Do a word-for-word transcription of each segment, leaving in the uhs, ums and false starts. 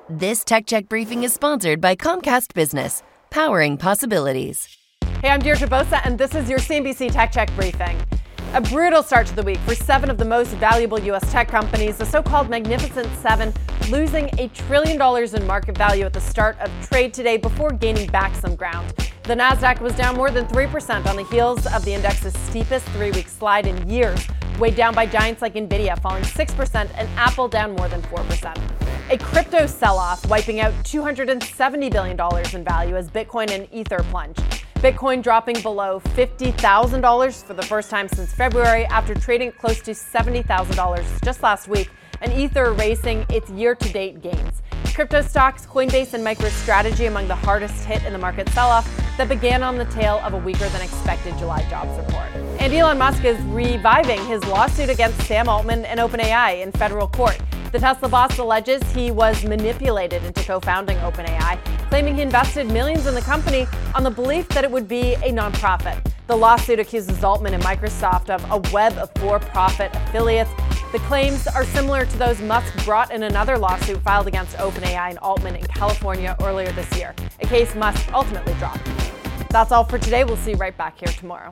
This Tech Check briefing is sponsored by Comcast Business, powering possibilities. Hey, I'm Deirdre Bosa, and this is your C N B C Tech Check briefing. A brutal start to the week for seven of the most valuable U S tech companies, the so-called Magnificent Seven, losing a trillion dollars in market value at the start of trade today before gaining back some ground. The Nasdaq was down more than three percent on the heels of the index's steepest three-week slide in years, weighed down by giants like Nvidia falling six percent and Apple down more than four percent. A crypto sell-off wiping out two hundred seventy billion dollars in value as Bitcoin and Ether plunged. Bitcoin dropping below fifty thousand dollars for the first time since February after trading close to seventy thousand dollars just last week, and Ether erasing its year-to-date gains. Crypto stocks, Coinbase and MicroStrategy among the hardest hit in the market sell-off that began on the tail of a weaker-than-expected July jobs report. And Elon Musk is reviving his lawsuit against Sam Altman and OpenAI in federal court. The Tesla boss alleges he was manipulated into co-founding OpenAI, claiming he invested millions in the company on the belief that it would be a nonprofit. The lawsuit accuses Altman and Microsoft of a web of for-profit affiliates. The claims are similar to those Musk brought in another lawsuit filed against OpenAI and Altman in California earlier this year, a case Musk ultimately dropped. That's all for today. We'll see you right back here tomorrow.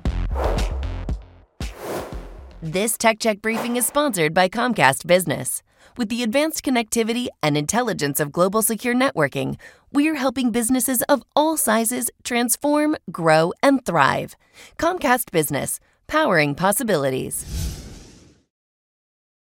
This Tech Check briefing is sponsored by Comcast Business. With the advanced connectivity and intelligence of global secure networking, we're helping businesses of all sizes transform, grow, and thrive. Comcast Business, powering possibilities.